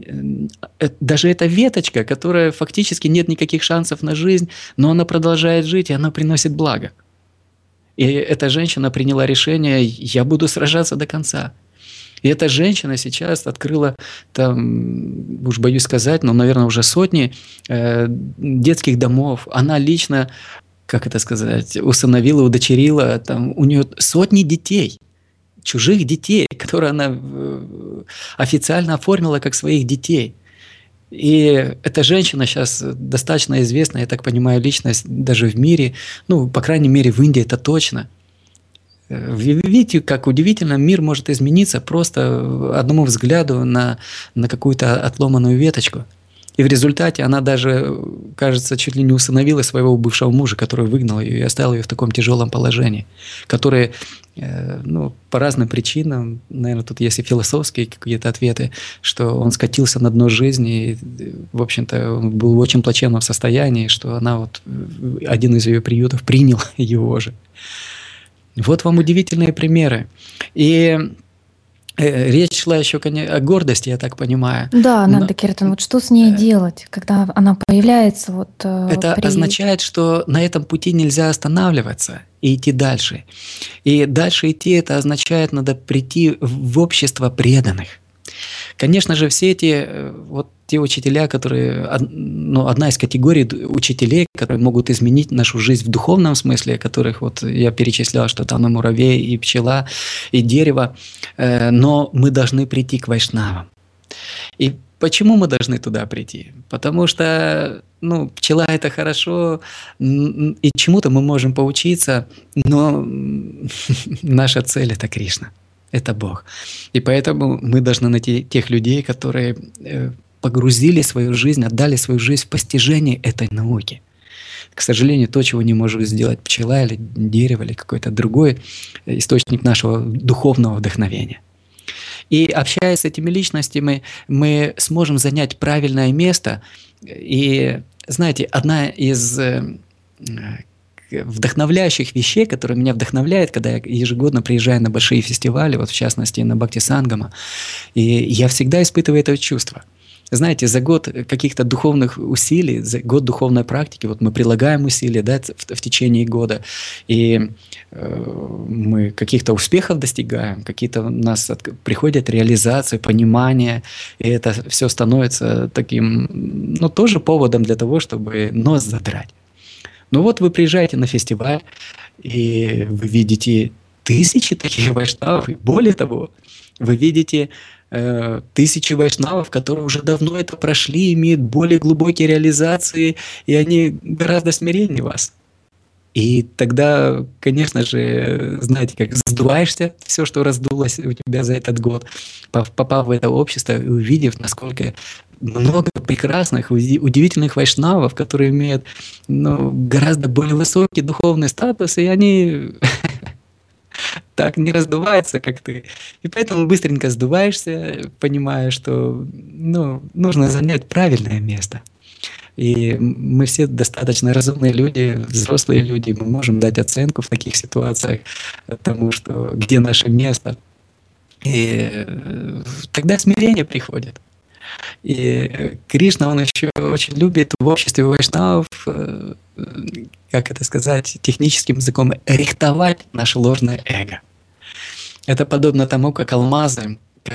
даже эта веточка, которая фактически нет никаких шансов на жизнь, но она продолжает жить, и она приносит благо. И эта женщина приняла решение: я буду сражаться до конца. И эта женщина сейчас открыла, там, уж боюсь сказать, но, наверное, уже сотни детских домов. Она лично как это сказать, усыновила, удочерила, там у нее сотни детей, чужих детей, которые она официально оформила как своих детей. И эта женщина сейчас достаточно известная, я так понимаю, личность даже в мире, ну, по крайней мере, в Индии это точно. Вы видите, как удивительно мир может измениться просто одному взгляду на какую-то отломанную веточку. И в результате она даже, кажется, чуть ли не усыновила своего бывшего мужа, который выгнал ее и оставил ее в таком тяжелом положении, который, ну, по разным причинам, наверное, тут есть и философские какие-то ответы, что он скатился на дно жизни, и, в общем-то, он был в очень плачевном состоянии, что она вот, один из ее приютов принял его же. Вот вам удивительные примеры. И речь шла еще о гордости, я так понимаю. Да, Нанда Киртан, вот что с ней делать, когда она появляется вот Это означает, что на этом пути нельзя останавливаться и идти дальше. И дальше идти, это означает, надо прийти в общество преданных. Конечно же, все эти вот те учителя, которые, ну, одна из категорий учителей, которые могут изменить нашу жизнь в духовном смысле, которых вот я перечислял, что там и муравей, и пчела, и дерево, но мы должны прийти к вайшнавам. И почему мы должны туда прийти? Потому что, ну, пчела – это хорошо, и чему-то мы можем поучиться, но наша цель – это Кришна. Это Бог. И поэтому мы должны найти тех людей, которые погрузили свою жизнь, отдали свою жизнь в постижение этой науки. К сожалению, то, чего не может сделать пчела или дерево, или какой-то другой источник нашего духовного вдохновения. И общаясь с этими личностями, мы сможем занять правильное место. И, знаете, одна из вдохновляющих вещей, которые меня вдохновляет, когда я ежегодно приезжаю на большие фестивали, вот в частности на Бхакти Сангама, и я всегда испытываю это чувство. Знаете, за год каких-то духовных усилий, за год духовной практики, вот мы прилагаем усилия, да, в течение года, и мы каких-то успехов достигаем, какие-то у нас приходят реализации, понимание, и это все становится таким, ну, тоже поводом для того, чтобы нос задрать. Ну вот вы приезжаете на фестиваль, и вы видите тысячи таких вайшнавов, и более того, вы видите тысячи вайшнавов, которые уже давно это прошли, имеют более глубокие реализации, и они гораздо смиреннее вас. И тогда, конечно же, знаете, как сдуваешься, все, что раздулось у тебя за этот год, попав в это общество и увидев, насколько много прекрасных, удивительных вайшнавов, которые имеют, ну, гораздо более высокий духовный статус, и они так не раздуваются, как ты. И поэтому быстренько сдуваешься, понимая, что, ну, нужно занять правильное место. И мы все достаточно разумные люди, взрослые люди, мы можем дать оценку в таких ситуациях тому, что где наше место. И тогда смирение приходит. И Кришна, он еще очень любит в обществе вайшнавов, как это сказать, техническим языком, рихтовать наше ложное эго. Это подобно тому, как алмазы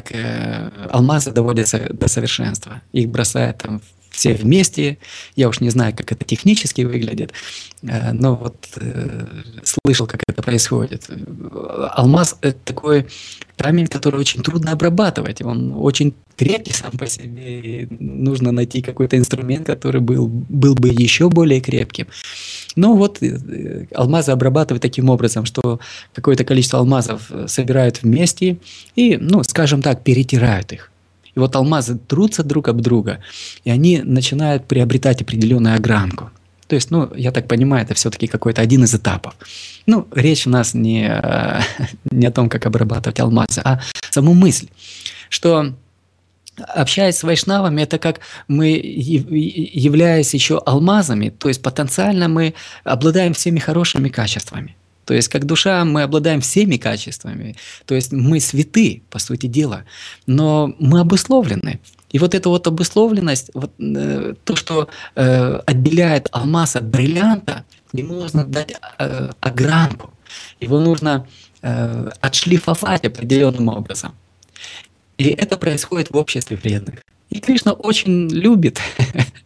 доводятся до совершенства. Их бросают там все вместе. Я уж не знаю, как это технически выглядит, но вот слышал, как это происходит. Алмаз – это такой камень, который очень трудно обрабатывать. Он очень крепкий сам по себе, и нужно найти какой-то инструмент, который был бы еще более крепким. Но вот алмазы обрабатывают таким образом, что какое-то количество алмазов собирают вместе и, ну, скажем так, перетирают их. И вот алмазы трутся друг об друга, и они начинают приобретать определенную огранку. То есть, ну, я так понимаю, это все-таки какой-то один из этапов. Ну, речь у нас не о том, как обрабатывать алмазы, а саму мысль, что, общаясь с вайшнавами, это как мы, являясь еще алмазами, то есть потенциально мы обладаем всеми хорошими качествами. То есть как душа мы обладаем всеми качествами, то есть мы святы, по сути дела, но мы обусловлены. И вот эта вот обусловленность, вот, то, что отделяет алмаз от бриллианта, ему нужно дать огранку, его нужно отшлифовать определенным образом. И это происходит в обществе преданных. И Кришна очень любит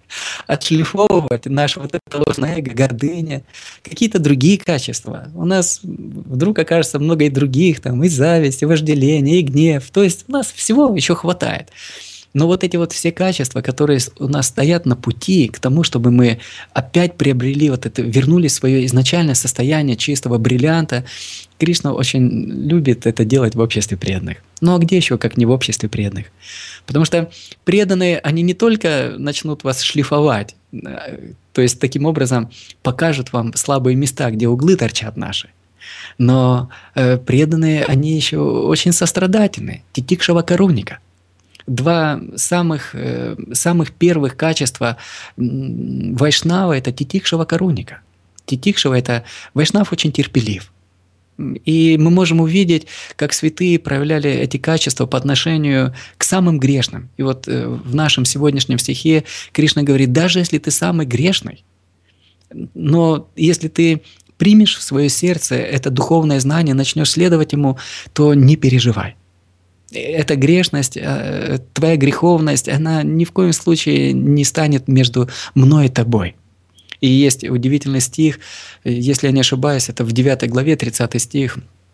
отшлифовывать наше вот это ложное эго, гордыня, какие-то другие качества. У нас вдруг окажется много и других, там, и зависть, и вожделение, и гнев. То есть у нас всего еще хватает. Но вот эти вот все качества, которые у нас стоят на пути к тому, чтобы мы опять приобрели вот это, вернули свое изначальное состояние чистого бриллианта, Кришна очень любит это делать в обществе преданных. Ну а где еще, как не в обществе преданных? Потому что преданные, они не только начнут вас шлифовать, то есть таким образом покажут вам слабые места, где углы торчат наши, но преданные, они еще очень сострадательны. Титикшава каруника. Два самых первых качества вайшнава – это титикшава каруника. Титикшава – это вайшнав очень терпелив. И мы можем увидеть, как святые проявляли эти качества по отношению к самым грешным. И вот в нашем сегодняшнем стихе Кришна говорит, даже если ты самый грешный, но если ты примешь в свое сердце это духовное знание, начнешь следовать ему, то не переживай. Эта грешность, твоя греховность, она ни в коем случае не станет между мной и тобой. И есть удивительный стих, если я не ошибаюсь, это в 9 главе, 30 стих.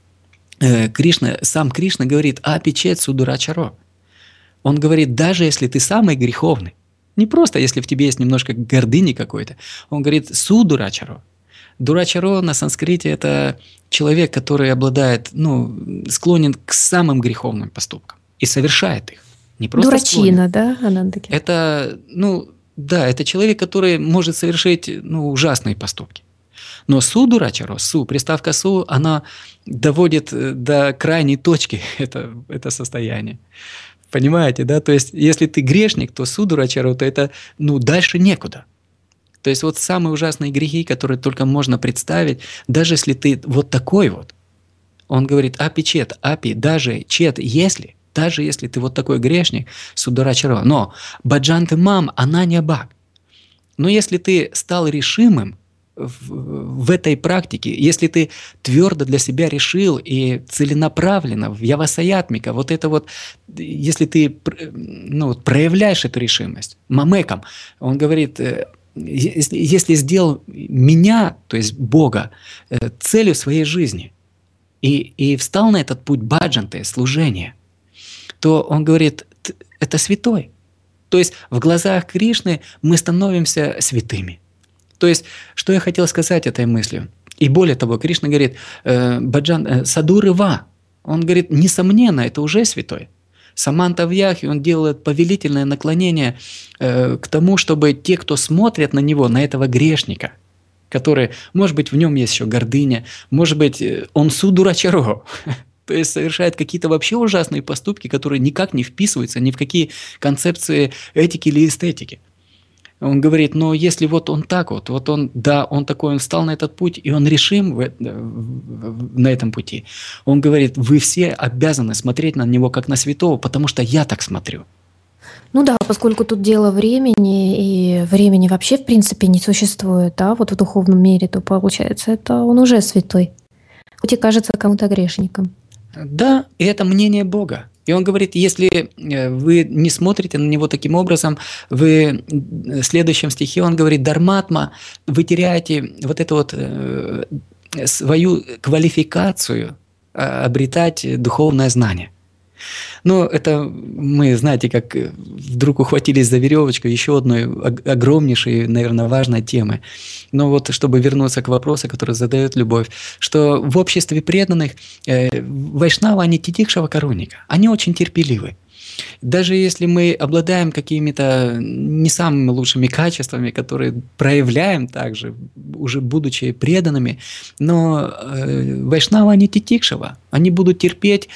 Сам Кришна говорит «Апичет судурачаро». Он говорит, даже если ты самый греховный, не просто если в тебе есть немножко гордыни какой-то, он говорит «судурачаро». Дурачаро на санскрите – это человек, который обладает, склонен к самым греховным поступкам и совершает их. Не просто Дурачина, склонен. да, Анандаки? Это, это человек, который может совершить, ужасные поступки. Но судурачаро, приставка су, она доводит до крайней точки это состояние. Понимаете, да? То есть, если ты грешник, то судурачаро, то это, дальше некуда. То есть вот самые ужасные грехи, которые только можно представить, даже если ты вот такой вот, он говорит, апи чет, апи, даже чет, даже если ты вот такой грешник, судурачаро, но баджанты мам, она не баг. Но если ты стал решимым в этой практике, если ты твердо для себя решил и целенаправленно в явасаятмика, вот это вот, если ты проявляешь эту решимость, мамекам, он говорит, если сделал меня, то есть Бога, целью своей жизни, и встал на этот путь баджанты, служения, то он говорит, это святой. То есть в глазах Кришны мы становимся святыми. То есть, что я хотел сказать этой мыслью? И более того, Кришна говорит, садурыва, он говорит, несомненно, это уже святой. Саманта в Яхе, он делает повелительное наклонение к тому, чтобы те, кто смотрят на него, на этого грешника, который, может быть, в нем есть еще гордыня, может быть, он судурачаро, то есть совершает какие-то вообще ужасные поступки, которые никак не вписываются ни в какие концепции этики или эстетики. Он говорит, но если вот он так вот он такой, он встал на этот путь, и он решим на этом пути. Он говорит, вы все обязаны смотреть на него как на святого, потому что я так смотрю. Ну да, поскольку тут дело времени, и времени вообще в принципе не существует, да, вот в духовном мире, то получается, это он уже святой, хоть и кажется кому-то грешником. Да, и это мнение Бога. И он говорит, если вы не смотрите на него таким образом, в следующем стихе он говорит, дарматма, вы теряете вот эту вот свою квалификацию обретать духовное знание. Но это мы, знаете, как вдруг ухватились за веревочку еще одной огромнейшей, наверное, важной темы. Но вот чтобы вернуться к вопросу, который задает Любовь, что в обществе преданных вайшнавы, они титикшава каруника, они очень терпеливы. Даже если мы обладаем какими-то не самыми лучшими качествами, которые проявляем также, уже будучи преданными, но вайшнавы, они титикшава, они будут терпеть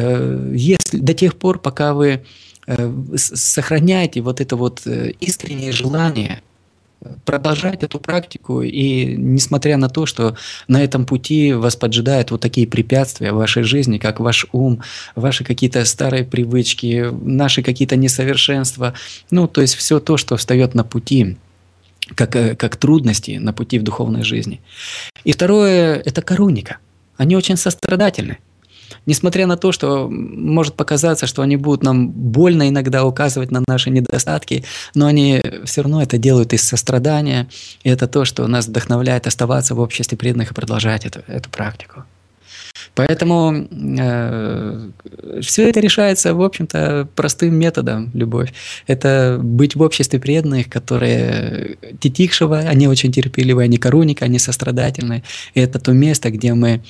до тех пор, пока вы сохраняете вот это вот искреннее желание продолжать эту практику, и несмотря на то, что на этом пути вас поджидают вот такие препятствия в вашей жизни, как ваш ум, ваши какие-то старые привычки, наши какие-то несовершенства, то есть все то, что встает на пути, как трудности на пути в духовной жизни. И второе – это каруника. Они очень сострадательны. Несмотря на то, что может показаться, что они будут нам больно иногда указывать на наши недостатки, но они все равно это делают из сострадания, и это то, что нас вдохновляет оставаться в обществе преданных и продолжать эту практику. Поэтому все это решается, в общем-то, простым методом, любовь. Это быть в обществе преданных, которые титикшева, они очень терпеливые, они каруника, они сострадательные. И это то место, где мы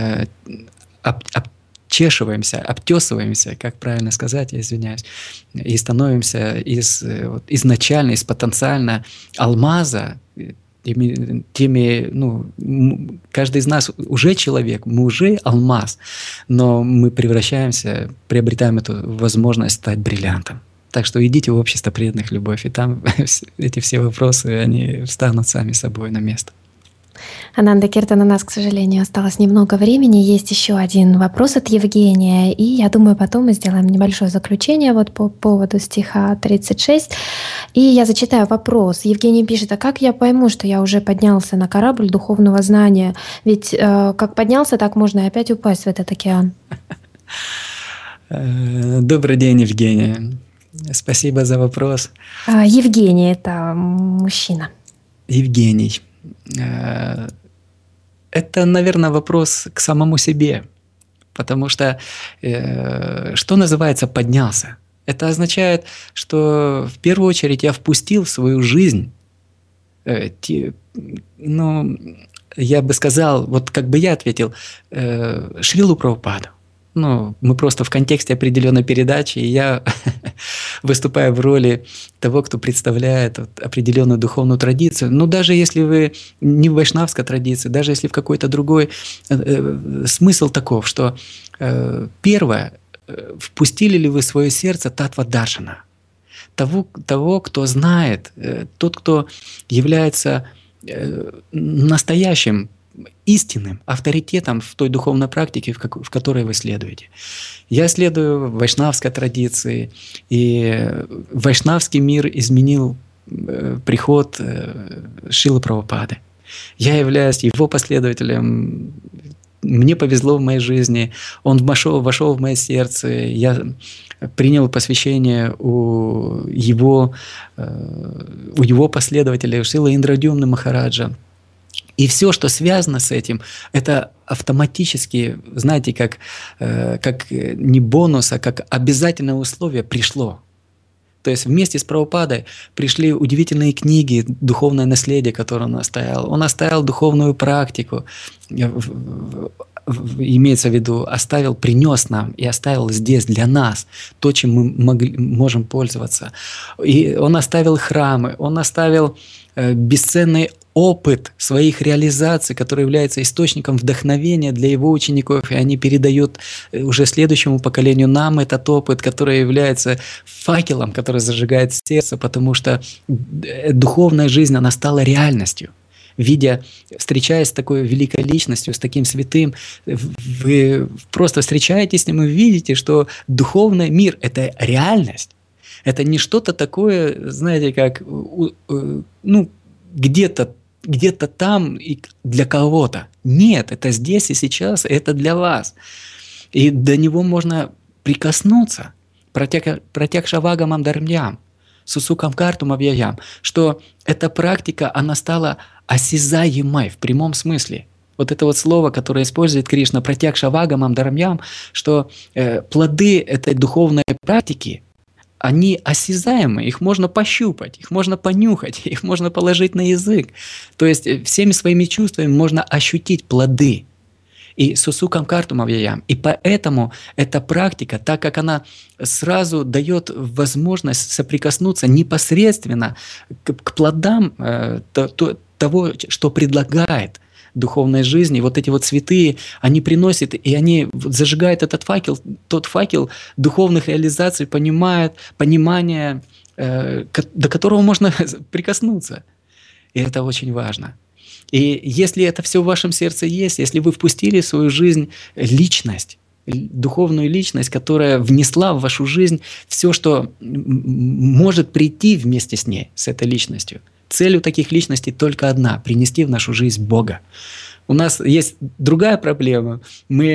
обчешиваемся, обтесываемся, как правильно сказать, я извиняюсь, и становимся изначально, из потенциально алмаза, каждый из нас уже человек, мы уже алмаз, но мы превращаемся, приобретаем эту возможность стать бриллиантом. Так что идите в общество преданных, любовь, и там эти все вопросы, они встанут сами собой на место. Ананда Киртан, у нас, к сожалению, осталось немного времени. Есть еще один вопрос от Евгения, и я думаю, потом мы сделаем небольшое заключение вот по поводу стиха 36. И я зачитаю вопрос. Евгений пишет: а как я пойму, что я уже поднялся на корабль духовного знания? Ведь как поднялся, так можно и опять упасть в этот океан. Добрый день, Евгения. Спасибо за вопрос. Евгений — это мужчина. Евгений. Это, наверное, вопрос к самому себе. Потому что что называется «поднялся»? Это означает, что в первую очередь я впустил в свою жизнь, я бы сказал, вот как бы я ответил, Шрилу Прабхупаду. Мы просто в контексте определенной передачи, и я выступаю в роли того, кто представляет определенную духовную традицию. Но даже если вы не в вайшнавской традиции, даже если в какой-то другой, смысл таков, что первое, впустили ли вы в свое сердце татва даршана, того, кто знает, тот, кто является настоящим, истинным авторитетом в той духовной практике, в которой вы следуете. Я следую вайшнавской традиции, и вайшнавский мир изменил приход Шрилы Прабхупады. Я являюсь его последователем. Мне повезло в моей жизни. Он вошел в мое сердце. Я принял посвящение у его последователя, Шрилы Индрадюмны Махараджа. И все, что связано с этим, это автоматически, знаете, как не бонус, а как обязательное условие пришло. То есть вместе с Прабхупадой пришли удивительные книги, духовное наследие, которое он оставил. Он оставил духовную практику, имеется в виду, принес нам и оставил здесь для нас то, чем мы можем пользоваться. И он оставил храмы, он оставил бесценный опыт своих реализаций, который является источником вдохновения для его учеников, и они передают уже следующему поколению нам этот опыт, который является факелом, который зажигает сердце, потому что духовная жизнь, она стала реальностью. Встречаясь с такой великой личностью, с таким святым, вы просто встречаетесь с ним и видите, что духовный мир – это реальность. Это не что-то такое, знаете, как где-то там и для кого-то. Нет, это здесь и сейчас, это для вас. И до него можно прикоснуться. Пратякшавагамам дармьям, сусукам картум авьяям, что эта практика, она стала осязаемой в прямом смысле. Вот это вот слово, которое использует Кришна, пратякшавагамам дармьям, что плоды этой духовной практики, они осязаемы, их можно пощупать, их можно понюхать, их можно положить на язык. То есть всеми своими чувствами можно ощутить плоды. И сусукам картум авьяям. И поэтому эта практика, так как она сразу дает возможность соприкоснуться непосредственно к плодам того, что предлагает духовной жизни, вот эти вот цветы, они приносят, и они зажигают этот факел, тот факел духовных реализаций, понимания, до которого можно прикоснуться. И это очень важно. И если это все в вашем сердце есть, если вы впустили в свою жизнь личность, духовную личность, которая внесла в вашу жизнь все, что может прийти вместе с ней, с этой личностью. Цель у таких личностей только одна – принести в нашу жизнь Бога. У нас есть другая проблема. Мы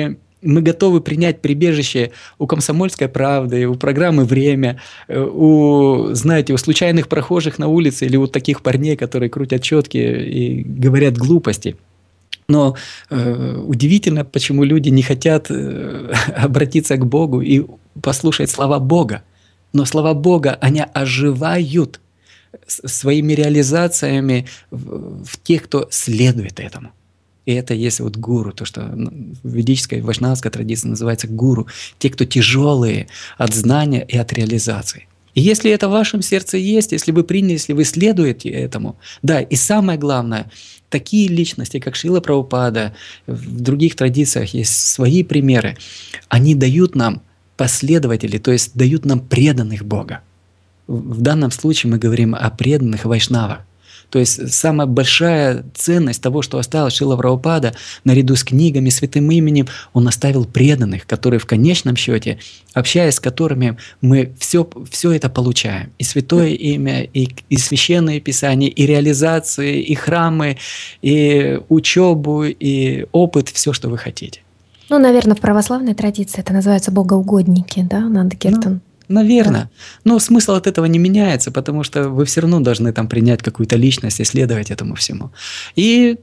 мы готовы принять прибежище у «Комсомольской правды», у программы «Время», у случайных прохожих на улице или у таких парней, которые крутят четки и говорят глупости. Но удивительно, почему люди не хотят обратиться к Богу и послушать слова Бога. Но слова Бога, они оживают своими реализациями в тех, кто следует этому. И это есть вот гуру, то, что в ведической вайшнавской традиции называется гуру. Те, кто тяжелые от знания и от реализации. И если это в вашем сердце есть, если вы приняли, если вы следуете этому, да, и самое главное, такие личности, как Шрила Прабхупада, в других традициях есть свои примеры, они дают нам последователей, то есть дают нам преданных Бога. В данном случае мы говорим о преданных вайшнавах. То есть самая большая ценность того, что оставил Шрила Прабхупада, наряду с книгами, святым именем, он оставил преданных, которые в конечном счете, общаясь с которыми мы все это получаем. И святое имя, и священные писания, и реализации, и храмы, и учебу, и опыт, все, что вы хотите. Ну, наверное, в православной традиции это называется богоугодники, да, Нанда-киртан? Наверное. Да. Но смысл от этого не меняется, потому что вы все равно должны там принять какую-то личность и следовать этому всему. И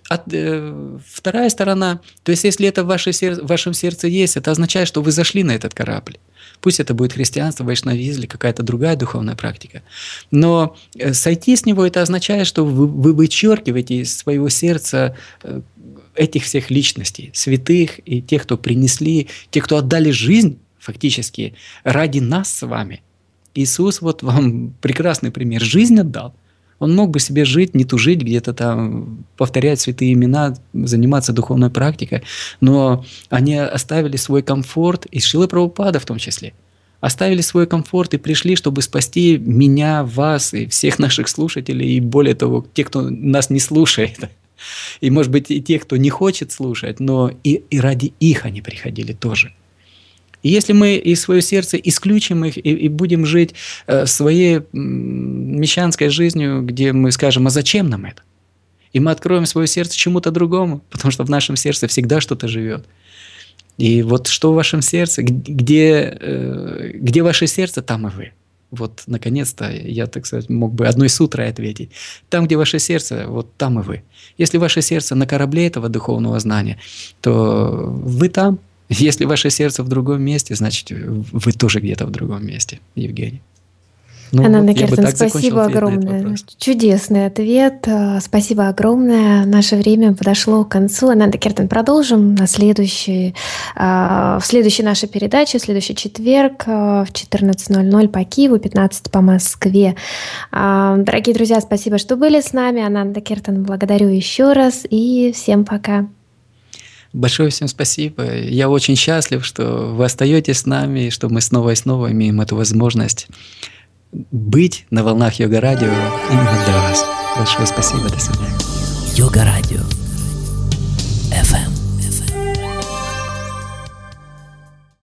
вторая сторона, то есть если это в вашем сердце есть, это означает, что вы зашли на этот корабль. Пусть это будет христианство, вайшнавизм или какая-то другая духовная практика. Но сойти с него, это означает, что вы вычеркиваете из своего сердца этих всех личностей, святых и тех, кто принесли, тех, кто отдали жизнь фактически ради нас с вами. Иисус, вот вам прекрасный пример, жизнь отдал. Он мог бы себе жить, не тужить, где-то там повторять святые имена, заниматься духовной практикой, но они оставили свой комфорт, и Шрила Прабхупада в том числе, оставили свой комфорт и пришли, чтобы спасти меня, вас и всех наших слушателей, и более того, тех, кто нас не слушает. И, может быть, и тех, кто не хочет слушать, но и ради их они приходили тоже. И если мы из своего сердца исключим их и будем жить своей мещанской жизнью, где мы скажем, а зачем нам это? И мы откроем свое сердце чему-то другому, потому что в нашем сердце всегда что-то живет. И вот что в вашем сердце, где ваше сердце, там и вы. Вот, наконец-то, я, так сказать, мог бы одной сутрой ответить. Там, где ваше сердце, вот там и вы. Если ваше сердце на корабле этого духовного знания, то вы там. Если ваше сердце в другом месте, значит, вы тоже где-то в другом месте, Евгений. Нанда-киртан, спасибо огромное. Чудесный ответ. Спасибо огромное. Наше время подошло к концу. Нанда-киртан, продолжим в следующей нашей передаче, в следующий четверг в 14:00 по Киеву, 15 по Москве. Дорогие друзья, спасибо, что были с нами. Нанда-киртан, благодарю еще раз и всем пока. Большое всем спасибо. Я очень счастлив, что вы остаетесь с нами, и что мы снова и снова имеем эту возможность быть на волнах Йога-радио именно для вас. Большое спасибо. До свидания. Йога-радио. FM.